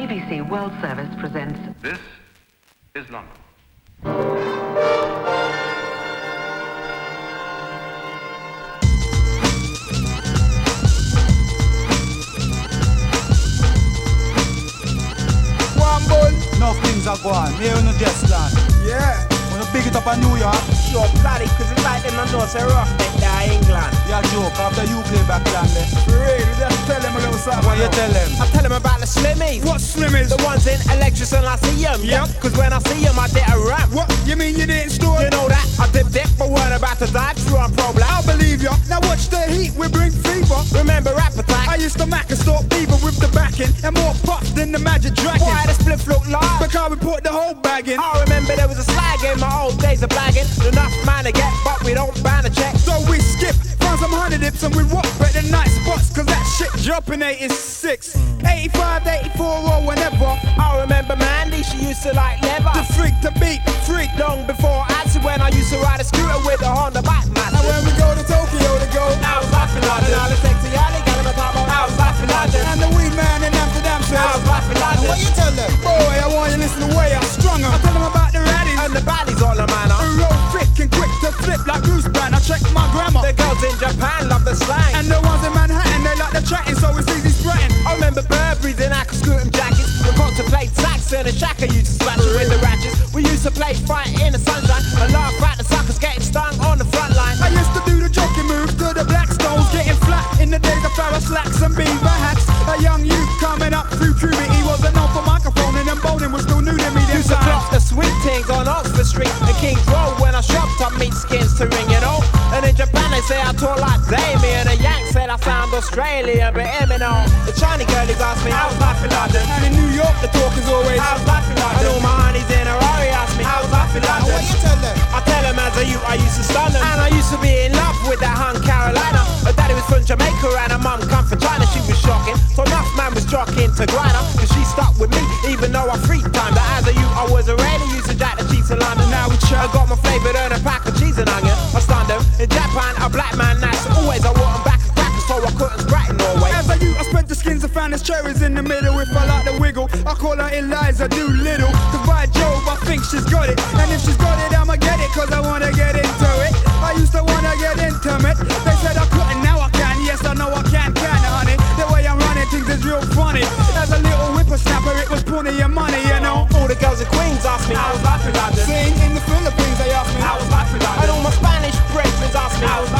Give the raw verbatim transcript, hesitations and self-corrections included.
B B C World Service presents... This is London. One bull. No things are going. Here in the just land. Yeah. Wanna big it up in New York? Sure, bloody, cause it's like them and know say rough neck there England. Yeah, joke. After you play back land there. For real, you just tell them a little something. What you tell them? I tell them about the slimmies. What slimmies? The ones in Electric and I see them. Yep. Cause when I see them, I did a rap. What? You mean you didn't store? You know that. I did dip, but weren't about to dive through on pro black. I believe ya. Now watch the heat, we bring fever. Remember Appetite? I used to mac and stalk beaver with the backing. And more puff than the Magic Dragon. Why the split look large? Because we put the whole bag in. I remember there was a slag in my old days of blagging. Enough man to get, but we don't ban a check. So we skip, found some honey dips and we rock better night spots. Cause that shit jumping eighty-six, eighty-five, eighty-four or whenever. I remember Mandy, she used to like leather. The freak to beat, freak long before I see when I used to ride a scooter with a Honda bike master. And when we go to Tokyo to go, I was laughing at it. And all the sexy alley got him a top on, I was laughing at it. And the weed man in Amsterdam says, I was laughing at it. What you tell them? Boy, I want you to listen to the way I'm stronger. I tell them about the raddies and the baddies all the manner. Who roll thick and quick to flip like Bruce Banner. I check my grammar. The girls in Japan love the slang. And the ones in Manhattan, they like the chatting, so it's easy spreading. I remember Burberry's and Aqua Scootin' jackets. We got to play Saxon and Shaka used to smash it with the ratchets. We used to play fight in the sunshine and laugh at the suckers getting stung on the front line. I used to do the jockey moves to the Blackstones, getting flat in the days of Farrah slacks and beaver hats. A young youth coming up through puberty wasn't known for microphone and bowling was still new to me. Used to clock the sweet things on Oxford Street and King's Road when I shopped up meat skins to ring, you know. And in Japan they say I talk like Damien. A Yank said I sound Australian, but hear me now. The Chinese girlies asked me, I was laughing London. And in New York the talk is always, I was laughing London. And all my honeys in a Rari asked me, I was laughing London. What you tell them? I tell them as a youth I used to stun them. And I used to be in love with that hun Carolina. Her daddy was from Jamaica and her mum come from China. She was shocking, so enough man was jockeying to grind her. Cause she stuck with me even though I free time. That as a youth I was already used to jack the cheese in London. Now we chill. I got my flavoured and a pack of cheese and onion. I stunned them. In Japan a black man nice. Always I want them back and crackers so I couldn't sprat in Norway. As a youth I spread the skins and found there's cherries in the middle. If I like the wiggle I call her Eliza Doolittle. Cause by Jove I think she's got it. And if she's got it I'ma get it cause I wanna get into it. I used to wanna get intimate. They said I couldn't, now I can. Yes I know I can, can honey. The way I'm running things is real funny. As a little whippersnapper it was plenty of money, you know. All the girls in Queens asked me, I was laughing London. Sing in the Philippines they asked me, I was laughing London. And all my Spanish brethren asked me, I was